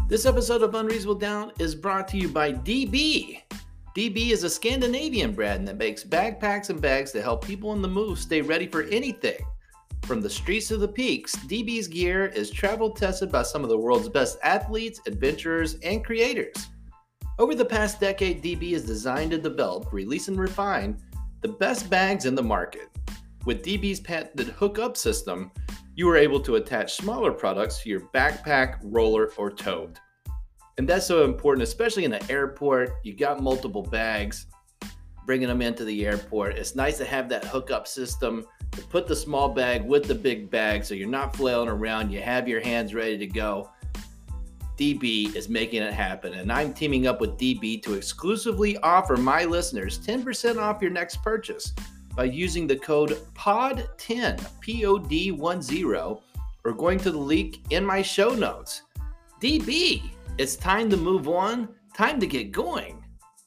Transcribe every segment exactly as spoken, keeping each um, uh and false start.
This episode of Unreasonable Doubt is brought to you by D B. D B is a Scandinavian brand that makes backpacks and bags to help people on the move stay ready for anything. From the streets to the peaks, D B's gear is travel tested by some of the world's best athletes, adventurers, and creators. Over the past decade, D B has designed and developed, released and refined the best bags in the market. With D B's patented hookup system, you are able to attach smaller products to your backpack, roller, or tote. And that's so important, especially in the airport. You got multiple bags, bringing them into the airport. It's nice to have that hookup system to put the small bag with the big bag so you're not flailing around. You have your hands ready to go. D B is making it happen, and I'm teaming up with D B to exclusively offer my listeners ten percent off your next purchase by using the code P O D ten, P O D ten, or going to the link in my show notes. D B, it's time to move on, time to get going.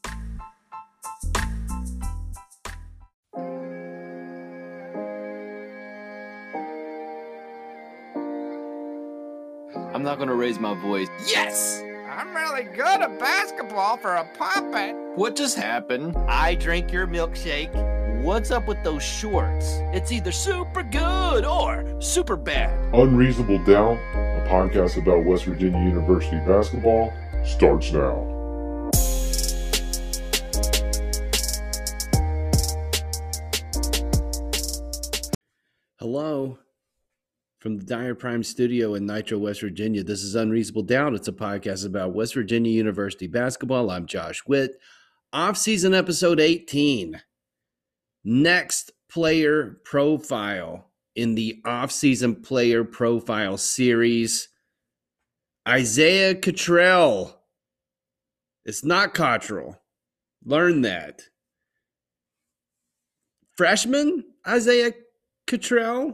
I'm not going to raise my voice. Yes! I'm really good at basketball for a puppet. What just happened? I drank your milkshake. What's up with those shorts? It's either super good or super bad. Unreasonable Doubt, a podcast about West Virginia University basketball, starts now. Hello. From the Dyer Prime Studio in Nitro, West Virginia, this is Unreasonable Doubt. It's a podcast about West Virginia University basketball. I'm Josh Witt. Off-season episode eighteen. Next player profile in the off-season player profile series. Isaiah Cottrell. It's not Cottrell. Learn that. Freshman Isaiah Cottrell.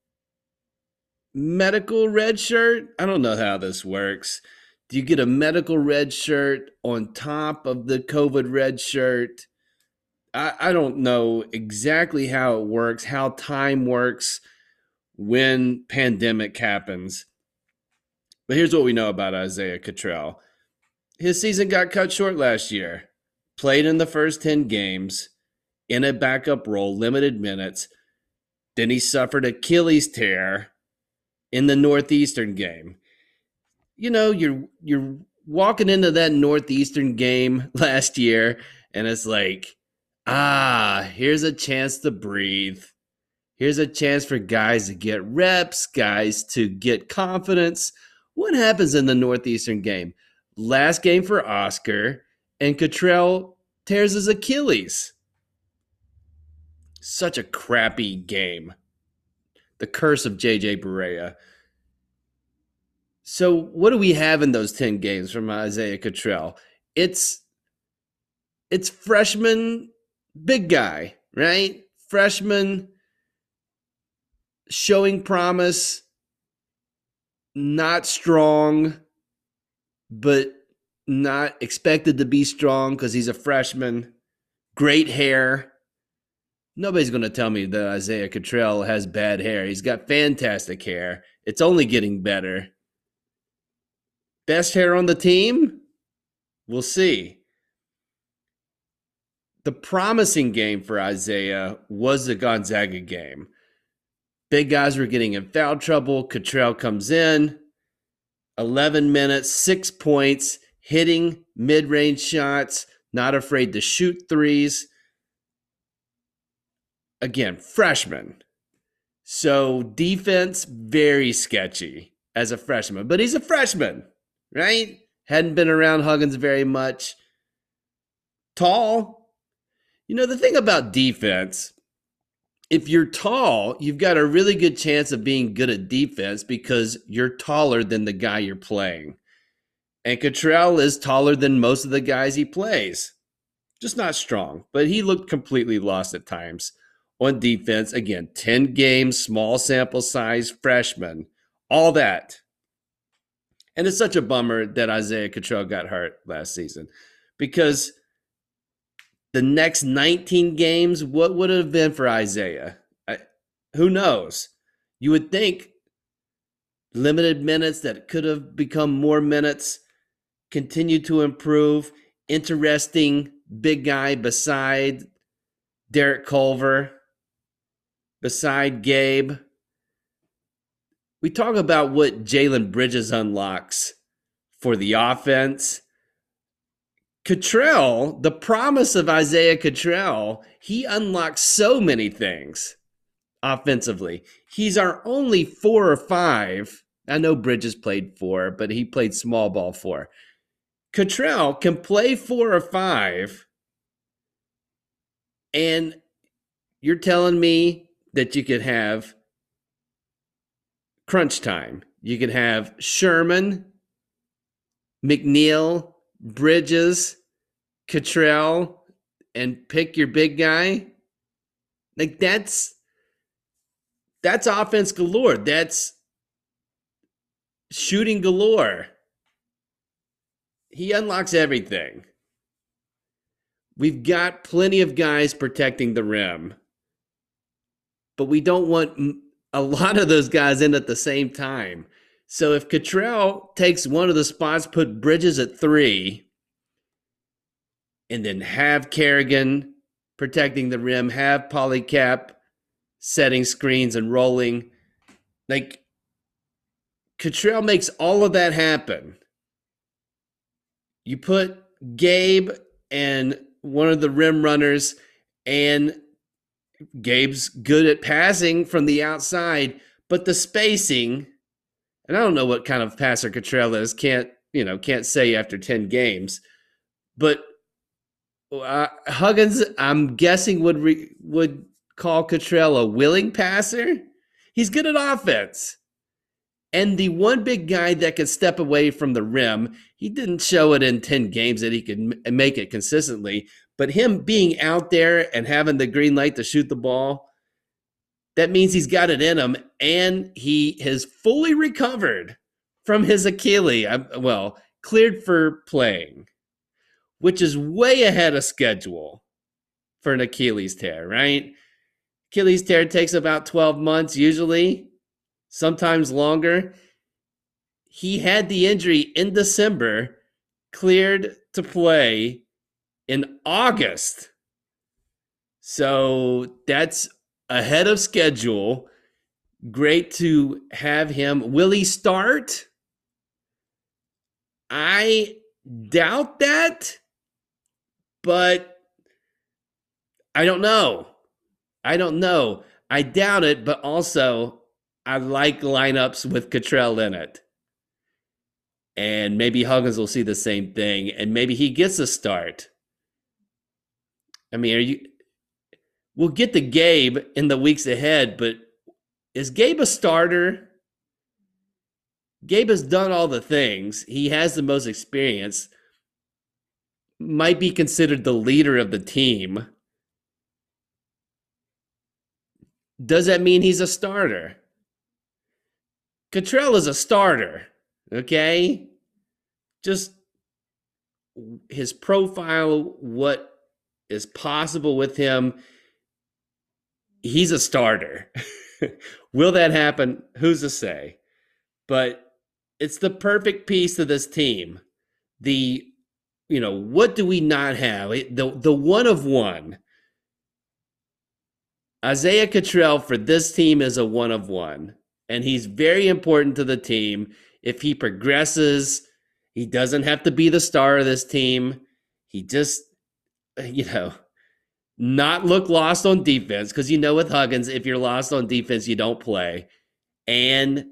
Medical red shirt. I don't know how this works. Do you get a medical red shirt on top of the COVID red shirt? I, I don't know exactly how it works, how time works when pandemic happens. But here's what we know about Isaiah Cottrell. His season got cut short last year. Played in the first ten games in a backup role, limited minutes. Then he suffered Achilles tear in the Northeastern game. You know, you're you're walking into that Northeastern game last year, and it's like, ah, here's a chance to breathe. Here's a chance for guys to get reps, guys to get confidence. What happens in the Northeastern game? Last game for Oscar, and Cottrell tears his Achilles. Such a crappy game. The curse of J J Barea. So what do we have in those ten games from Isaiah Cottrell? It's it's freshman big guy, right? Freshman showing promise, not strong, but not expected to be strong because he's a freshman. Great hair. Nobody's going to tell me that Isaiah Cottrell has bad hair. He's got fantastic hair. It's only getting better. Best hair on the team? We'll see. The promising game for Isaiah was the Gonzaga game. Big guys were getting in foul trouble. Cottrell comes in, eleven minutes, six points, hitting mid-range shots, not afraid to shoot threes. Again, freshman. So defense, very sketchy as a freshman. But he's a freshman, right? Hadn't been around Huggins very much. Tall. You know, the thing about defense, if you're tall, you've got a really good chance of being good at defense because you're taller than the guy you're playing. And Cottrell is taller than most of the guys he plays. Just not strong, but he looked completely lost at times on defense. Again, ten games, small sample size, freshman, all that. And it's such a bummer that Isaiah Cottrell got hurt last season because the next nineteen games, what would it have been for Isaiah? I, who knows? You would think limited minutes that could have become more minutes. continue to improve. Interesting big guy beside Derek Culver, beside Gabe. We talk about what Jalen Bridges unlocks for the offense. Cottrell, the promise of Isaiah Cottrell, he unlocks so many things offensively. He's our only four or five. I know Bridges played four, but he played small ball four. Cottrell can play four or five, and you're telling me that you could have crunch time. You could have Sherman, McNeil, Bridges, Cottrell, and pick your big guy. Like that's that's offense galore. That's shooting galore. He unlocks everything. We've got plenty of guys protecting the rim, but we don't want a lot of those guys in at the same time. So if Cottrell takes one of the spots, put Bridges at three, and then have Kerrigan protecting the rim, have Polycap setting screens and rolling, like Cottrell makes all of that happen. You put Gabe and one of the rim runners, and Gabe's good at passing from the outside, but the spacing, and I don't know what kind of passer Cottrell is, can't, you know, can't say after ten games, but uh, Huggins, I'm guessing would re, would call Cottrell a willing passer. He's good at offense. And the one big guy that can step away from the rim, he didn't show it in ten games that he could m- make it consistently, but him being out there and having the green light to shoot the ball, that means he's got it in him, and he has fully recovered from his Achilles, well, cleared for playing, which is way ahead of schedule for an Achilles tear, right? Achilles tear takes about twelve months usually, sometimes longer. He had the injury in December, cleared to play in August. So that's ahead of schedule. Great to have him. Will he start? I doubt that, but I don't know. I don't know. I doubt it, but also I like lineups with Cottrell in it. And maybe Huggins will see the same thing, and maybe he gets a start. I mean, are you? We'll get to Gabe in the weeks ahead, but is Gabe a starter? Gabe has done all the things. He has the most experience. Might be considered the leader of the team. Does that mean he's a starter? Cottrell is a starter, okay? Just his profile, what is possible with him, he's a starter. Will that happen? Who's to say? But it's the perfect piece to this team. The, you know, what do we not have? The, the one of one. Isaiah Cottrell for this team is a one of one, and he's very important to the team. If he progresses, he doesn't have to be the star of this team. He just, you know, not look lost on defense, because you know with Huggins, if you're lost on defense, you don't play. And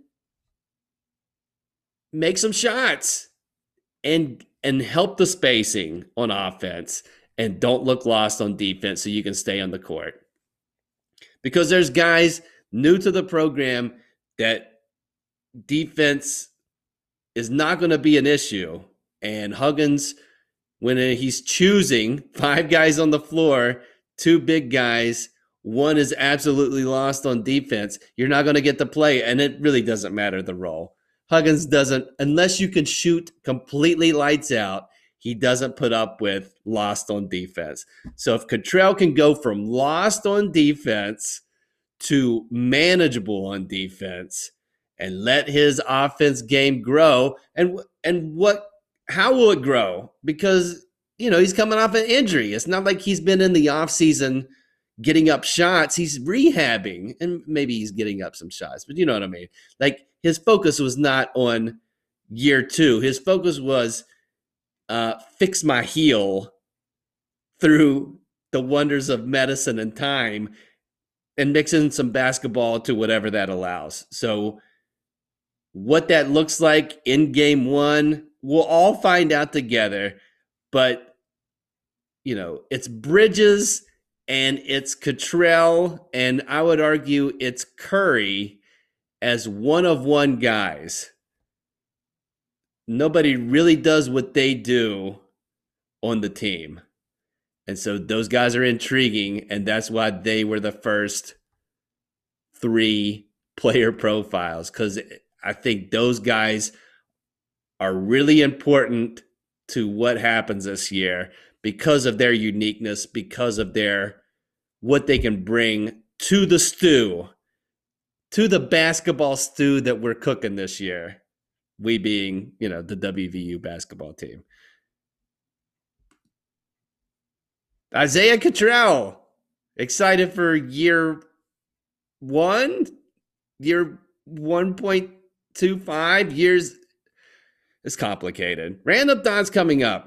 make some shots and and help the spacing on offense, and don't look lost on defense so you can stay on the court. Because there's guys new to the program that defense is not going to be an issue. And Huggins, when he's choosing five guys on the floor, two big guys, one is absolutely lost on defense, you're not going to get to play. And it really doesn't matter the role. Huggins doesn't, unless you can shoot completely lights out, he doesn't put up with lost on defense. So if Cottrell can go from lost on defense to manageable on defense and let his offense game grow, and and what how will it grow? Because, you know, he's coming off an injury. It's not like he's been in the offseason getting up shots. He's rehabbing, and maybe he's getting up some shots, but you know what I mean? Like, his focus was not on year two. His focus was uh, fix my heel through the wonders of medicine and time and mix in some basketball to whatever that allows. So what that looks like in game one, we'll all find out together. But, you know, it's Bridges and it's Cottrell, and I would argue it's Curry as one of one guys. Nobody really does what they do on the team. And so those guys are intriguing, and that's why they were the first three player profiles, because I think those guys are really important to what happens this year because of their uniqueness, because of their what they can bring to the stew, to the basketball stew that we're cooking this year. We being, you know, the W V U basketball team. Isaiah Cottrell, excited for year one, year one point two five years. It's complicated. Random thoughts coming up.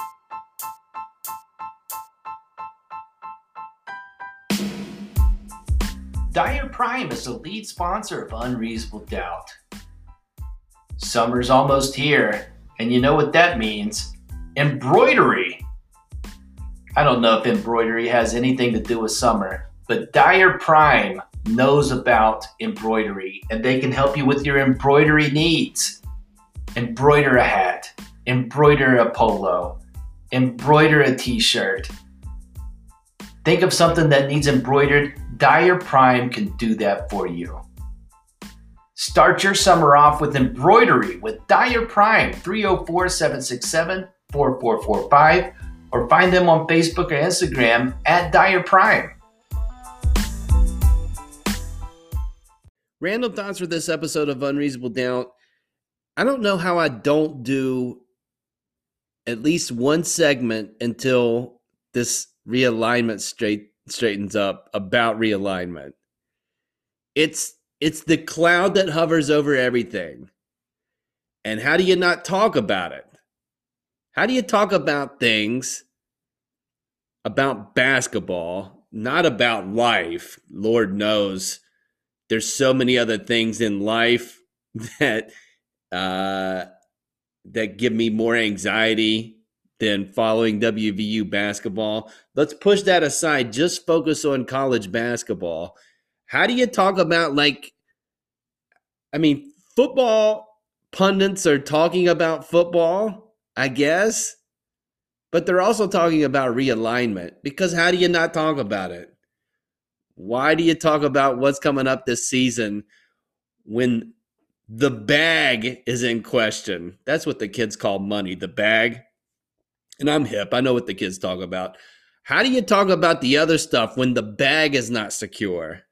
Dyer Prime is the lead sponsor of Unreasonable Doubt. Summer's almost here, and you know what that means. Embroidery. I don't know if embroidery has anything to do with summer, but Dyer Prime knows about embroidery, and they can help you with your embroidery needs. Embroider a hat, embroider a polo, embroider a t-shirt. Think of something that needs embroidered. Dyer Prime can do that for you. Start your summer off with embroidery with Dyer Prime, three oh four, seven six seven, four four four five, or find them on Facebook or Instagram at Dyer Prime. Random thoughts for this episode of Unreasonable Doubt. I don't know how I don't do at least one segment until this realignment straight straightens up about realignment. It's it's the cloud that hovers over everything. And how do you not talk about it? How do you talk about things about basketball, not about life? Lord knows there's so many other things in life that uh, that give me more anxiety than following W V U basketball. Let's push that aside. Just focus on college basketball. How do you talk about, like, I mean, football pundits are talking about football, I guess, but they're also talking about realignment, because how do you not talk about it? Why do you talk about what's coming up this season when the bag is in question? That's what the kids call money, the bag. And I'm hip. I know what the kids talk about. How do you talk about the other stuff when the bag is not secure?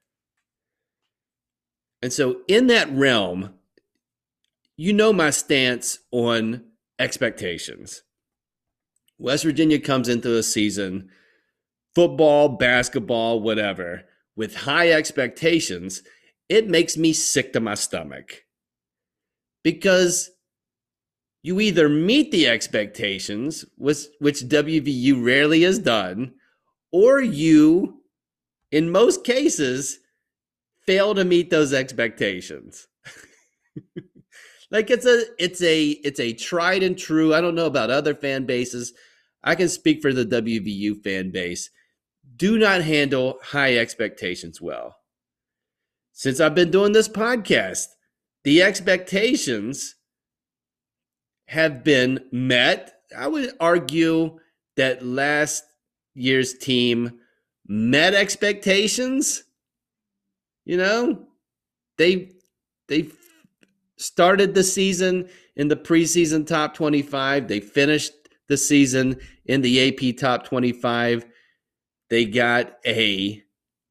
And so in that realm, you know my stance on expectations. West Virginia comes into a season, football, basketball, whatever, with high expectations. It makes me sick to my stomach, because you either meet the expectations, which, which W V U rarely has done, or you, in most cases, fail to meet those expectations. Like, it's a it's a it's a tried and true. I don't know about other fan bases. I can speak for the W V U fan base. Do not handle high expectations well. Since I've been doing this podcast, the expectations have been met. I would argue that last year's team met expectations. You know, they they started the season in the preseason top twenty-five. They finished the season in the A P top twenty-five. They got a,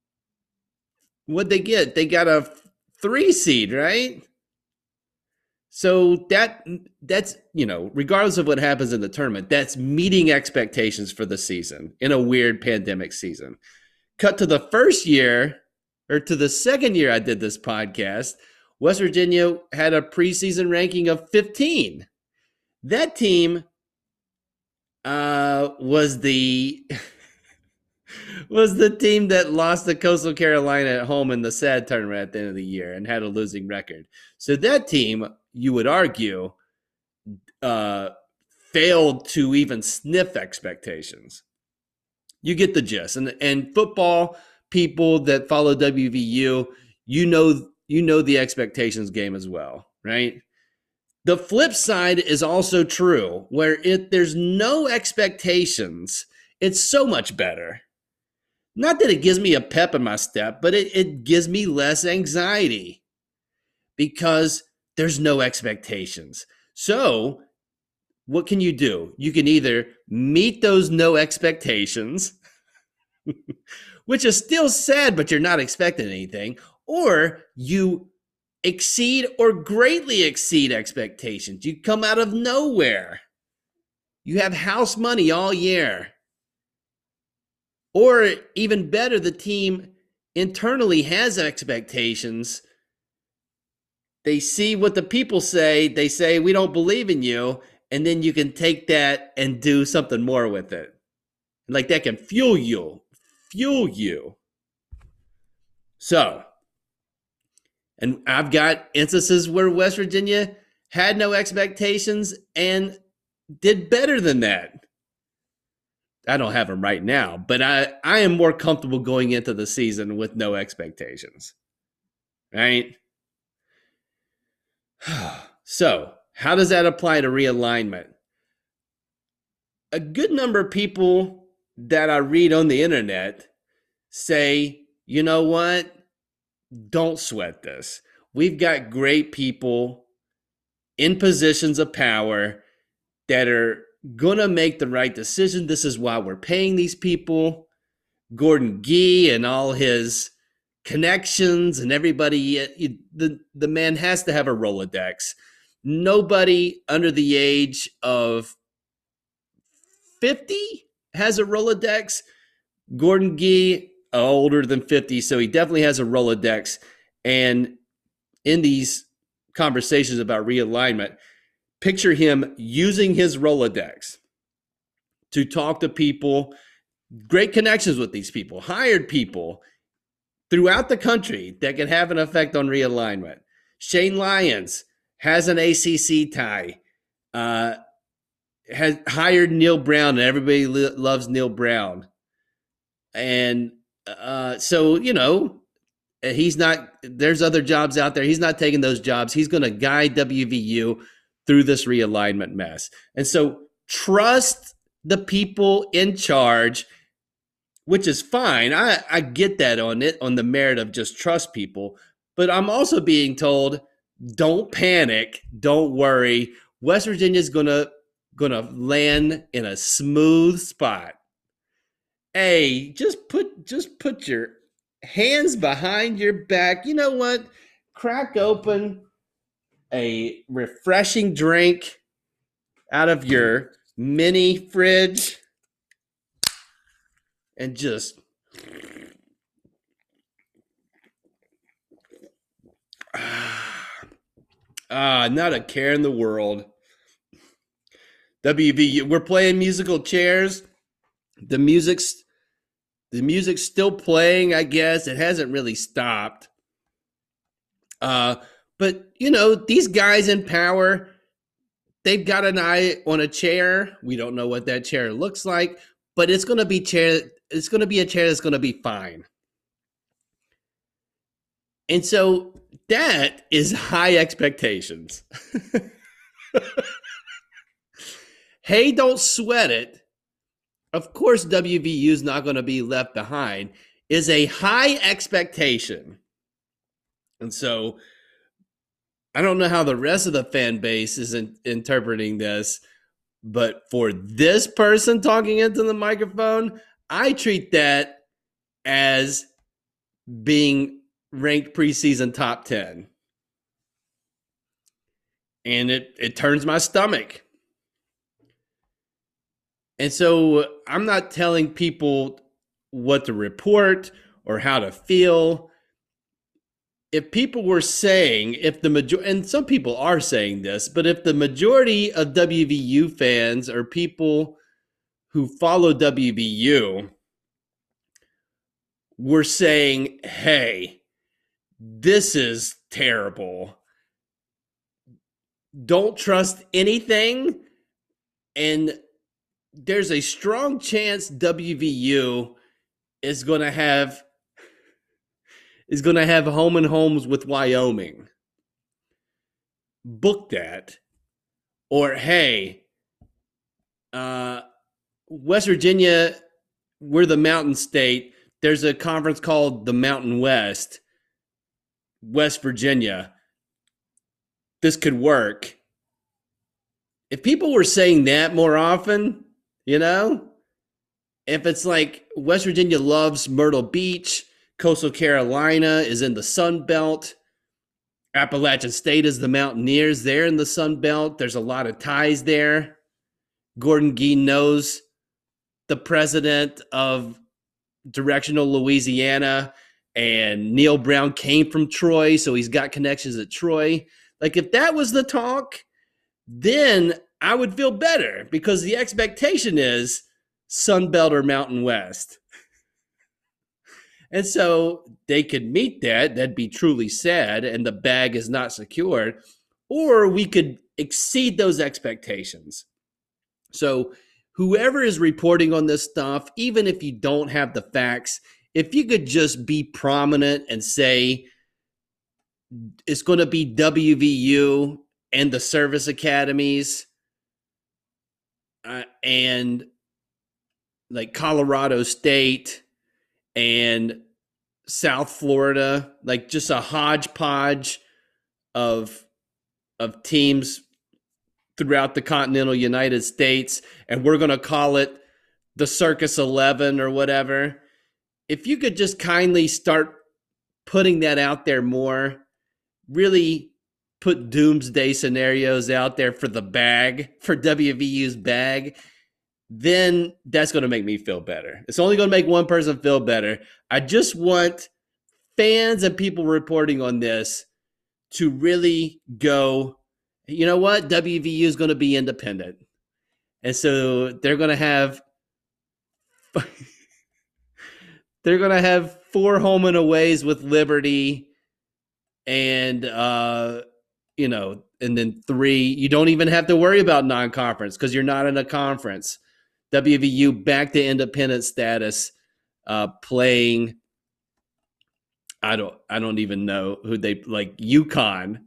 what'd they get? They got a three seed, right? So that that's, you know, regardless of what happens in the tournament, that's meeting expectations for the season in a weird pandemic season. Cut to the first year, or to the second year I did this podcast, West Virginia had a preseason ranking of fifteen. That team uh, was the was the team that lost to Coastal Carolina at home in the S A D tournament at the end of the year and had a losing record. So that team, you would argue, uh, failed to even sniff expectations. You get the gist. And and football people that follow W V U, you know you know the expectations game as well, right? The flip side is also true, where if there's no expectations, it's so much better. Not that it gives me a pep in my step, but it, it gives me less anxiety because there's no expectations. So what can you do? You can either meet those no expectations, which is still sad, but you're not expecting anything, or you exceed or greatly exceed expectations. You come out of nowhere. You have house money all year. Or even better, the team internally has expectations. They see what the people say. They say, we don't believe in you. And then you can take that and do something more with it. Like that can fuel you. Fuel you. So, and I've got instances where West Virginia had no expectations and did better than that. I don't have them right now, but I, I am more comfortable going into the season with no expectations, right? So how does that apply to realignment? A good number of people that I read on the internet say, you know what? Don't sweat this. We've got great people in positions of power that are going to make the right decision. This is why we're paying these people. Gordon Gee and all his connections and everybody, the, the man has to have a Rolodex. Nobody under the age of fifty has a Rolodex. Gordon Gee, older than fifty, so he definitely has a Rolodex. And in these conversations about realignment, picture him using his Rolodex to talk to people, great connections with these people, hired people throughout the country that can have an effect on realignment. Shane Lyons has an A C C tie, uh, has hired Neil Brown, and everybody li- loves Neil Brown. And uh, so, you know, he's not, there's other jobs out there. He's not taking those jobs. He's going to guide W V U through this realignment mess. And so trust the people in charge, which is fine. I, I get that on it, on the merit of just trust people. But I'm also being told, don't panic, don't worry. West Virginia's gonna gonna land in a smooth spot. Hey, just put just put your hands behind your back. You know what? Crack open a refreshing drink out of your mini fridge and just ah, not a care in the world. W V U, we're playing musical chairs. The music's the music's still playing, I guess. It hasn't really stopped. Uh But, you know, these guys in power, they've got an eye on a chair. We don't know what that chair looks like, but it's going to be chair. It's going to be a chair that's going to be fine. And so that is high expectations. Hey, don't sweat it. Of course, W V U is not going to be left behind, is a high expectation. And so I don't know how the rest of the fan base is in, interpreting this, but for this person talking into the microphone, I treat that as being ranked preseason top ten. and it, it turns my stomach. And so I'm not telling people what to report or how to feel. If people were saying, if the major, and some people are saying this, but if the majority of W V U fans or people who follow W V U were saying, hey, this is terrible, don't trust anything, and there's a strong chance W V U is going to have is going to have home and homes with Wyoming. Book that. Or, hey, uh, West Virginia, we're the Mountain State. There's a conference called the Mountain West, West Virginia. This could work. If people were saying that more often, you know, if it's like West Virginia loves Myrtle Beach, Coastal Carolina is in the Sun Belt, Appalachian State is the Mountaineers, they're in the Sun Belt, there's a lot of ties there. Gordon Gee knows the president of Directional Louisiana, and Neil Brown came from Troy, so he's got connections at Troy. Like, if that was the talk, then I would feel better, because the expectation is Sun Belt or Mountain West. And so they could meet that. That'd be truly sad, and the bag is not secured. Or we could exceed those expectations. So whoever is reporting on this stuff, even if you don't have the facts, if you could just be prominent and say it's going to be W V U and the service academies uh, and like Colorado State and South Florida, like just a hodgepodge of of teams throughout the continental United States, and we're going to call it the Circus eleven or whatever. If you could just kindly start putting that out there more, really put doomsday scenarios out there for the bag, for W V U's bag, then that's going to make me feel better. It's only going to make one person feel better. I just want fans and people reporting on this to really go, you know what? W V U is going to be independent. And so they're going to have they're going to have four home and aways with Liberty, and uh you know, and then three, you don't even have to worry about non-conference because you're not in a conference. W V U back to independent status, uh, playing. I don't. I don't even know who they like. UConn.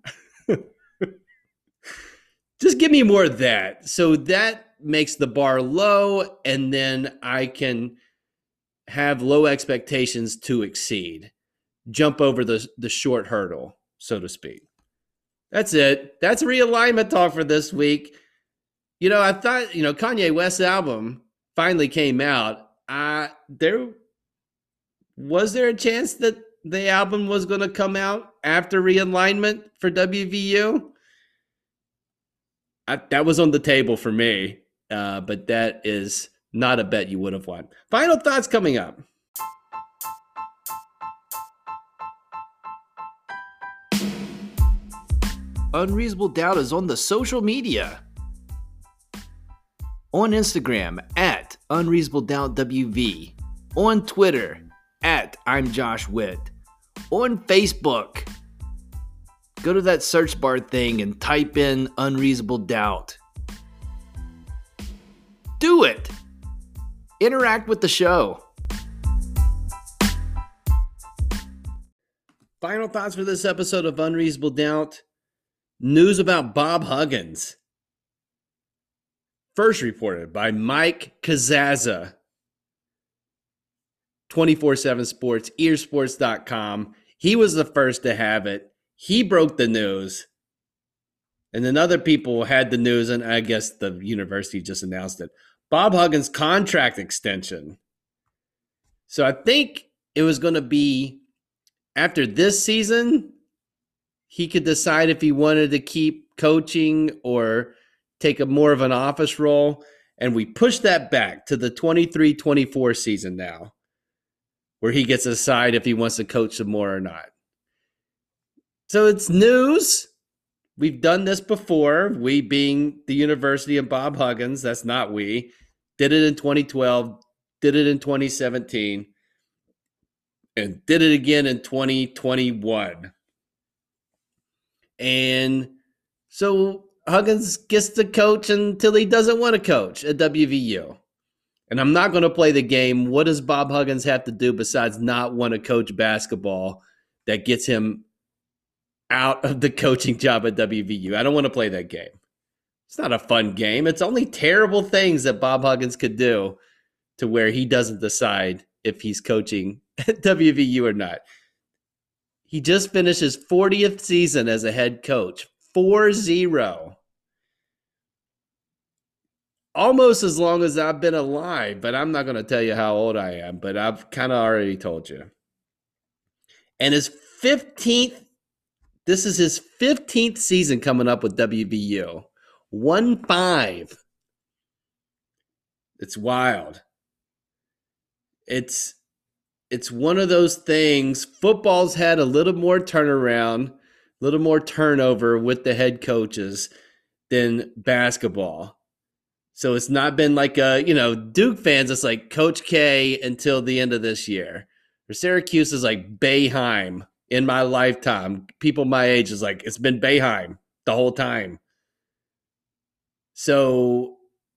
Just give me more of that. So that makes the bar low, and then I can have low expectations to exceed. Jump over the the short hurdle, so to speak. That's it. That's realignment talk for this week. You know, I thought, you know, Kanye West's album finally came out. Uh, there was there a chance that the album was going to come out after realignment for W V U? I, that was on the table for me, uh, but that is not a bet you would have won. Final thoughts coming up. Unreasonable Doubt is on the social media. On Instagram at Unreasonable Doubt W V. On Twitter at I'm Josh Witt. On Facebook, go to that search bar thing and type in Unreasonable Doubt. Do it. Interact with the show. Final thoughts for this episode of Unreasonable Doubt. News about Bob Huggins. First reported by Mike Kazaza. twenty-four seven Sports, ear sports dot com. He was the first to have it. He broke the news. And then other people had the news, and I guess the university just announced it. Bob Huggins' contract extension. So I think it was going to be after this season, he could decide if he wanted to keep coaching or take a more of an office role. And we push that back to the twenty-three twenty-four season now, where he gets to decide if he wants to coach some more or not. So it's news. We've done this before. We being the University of Bob Huggins. That's not we. Did it in twenty twelve. Did it in twenty seventeen. And did it again in twenty twenty-one. And so Huggins gets to coach until he doesn't want to coach at W V U. And I'm not going to play the game. What does Bob Huggins have to do besides not want to coach basketball that gets him out of the coaching job at W V U? I don't want to play that game. It's not a fun game. It's only terrible things that Bob Huggins could do to where he doesn't decide if he's coaching at W V U or not. He just finished his fortieth season as a head coach. four zero. Almost as long as I've been alive, but I'm not going to tell you how old I am, but I've kind of already told you. And his fifteenth, this is his fifteenth season coming up with W V U. one five. It's wild. It's it's one of those things. Football's had a little more turnaround, a little more turnover with the head coaches than basketball. So it's not been like a, you know, Duke fans, it's like Coach K until the end of this year. Or Syracuse is like Boeheim in my lifetime. People my age is like, it's been Boeheim the whole time. So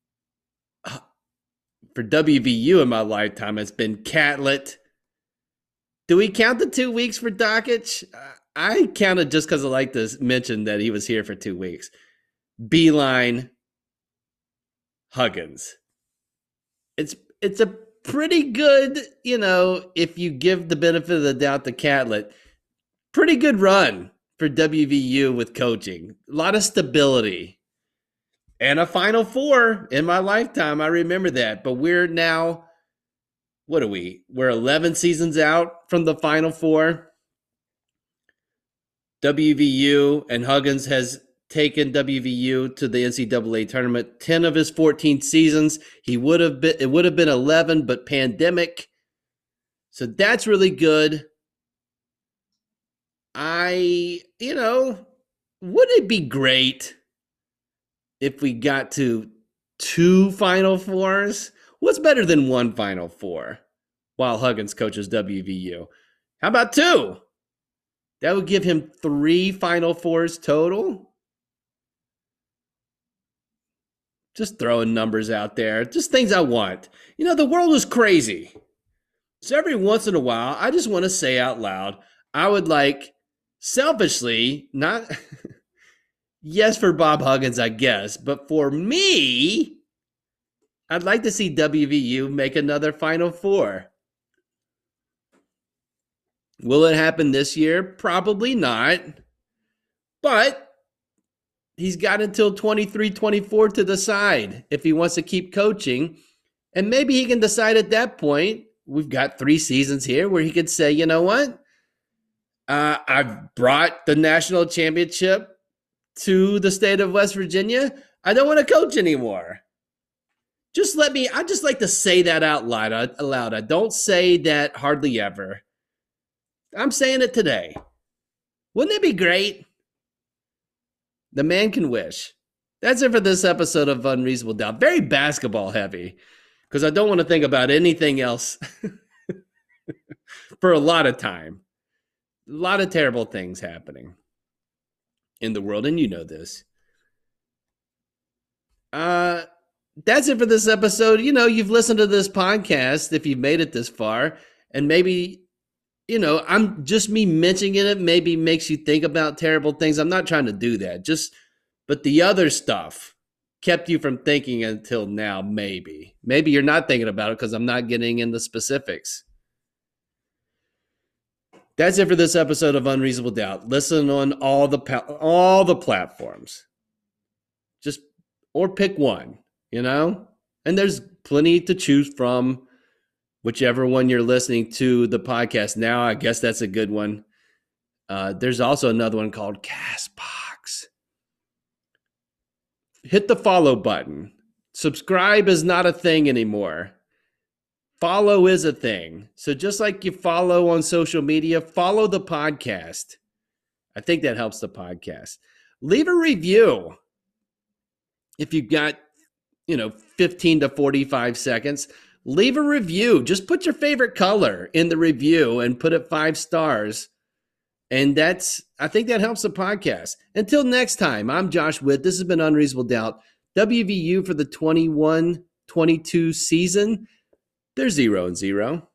for W V U in my lifetime, it's been Catlett. Do we count the two weeks for Dockich? I counted just because I like to mention that he was here for two weeks. Beilein, Huggins. It's it's a pretty good, you know, if you give the benefit of the doubt to Catlett, pretty good run for W V U with coaching. A lot of stability. And a Final Four in my lifetime. I remember that. But we're now, what are we? We're eleven seasons out from the Final Four. W V U and Huggins has taken W V U to the N C double A tournament. ten of his fourteen seasons. He would have been, it would have been eleven, but pandemic. So that's really good. I, you know, wouldn't it be great if we got to two Final Fours? What's better than one Final Four while Huggins coaches W V U? How about two? That would give him three Final Fours total. Just throwing numbers out there. Just things I want. You know, the world is crazy. So every once in a while, I just want to say out loud, I would like, selfishly, not... yes, for Bob Huggins, I guess. But for me, I'd like to see W V U make another Final Four. Will it happen this year? Probably not. But he's got until twenty-three twenty-four to decide if he wants to keep coaching. And maybe he can decide at that point. We've got three seasons here where he could say, you know what? Uh, I've brought the national championship to the state of West Virginia. I don't want to coach anymore. Just let me, I just like to say that out loud. Aloud. I don't say that hardly ever. I'm saying it today. Wouldn't it be great? The man can wish. That's it for this episode of Unreasonable Doubt. Very basketball heavy, because I don't want to think about anything else for a lot of time. A lot of terrible things happening in the world, and you know this. Uh, that's it for this episode. You know, you've listened to this podcast if you've made it this far, and maybe, you know, I'm just me mentioning it maybe makes you think about terrible things. I'm not trying to do that. Just, but the other stuff kept you from thinking until now, maybe. Maybe you're not thinking about it because I'm not getting into specifics. That's it for this episode of Unreasonable Doubt. Listen on all the all the platforms. Just, or pick one, you know? And there's plenty to choose from. Whichever one you're listening to the podcast now, I guess that's a good one. Uh, there's also another one called CastBox. hit the follow button. Subscribe is not a thing anymore. Follow is a thing. So just like you follow on social media, follow the podcast. I think that helps the podcast. Leave a review. If you've got, you know, fifteen to forty-five seconds, leave a review. Just put your favorite color in the review and put it five stars. And that's, I think that helps the podcast. Until next time, I'm Josh Witt. This has been Unreasonable Doubt. W V U for the twenty-one twenty-two season. They're zero and zero.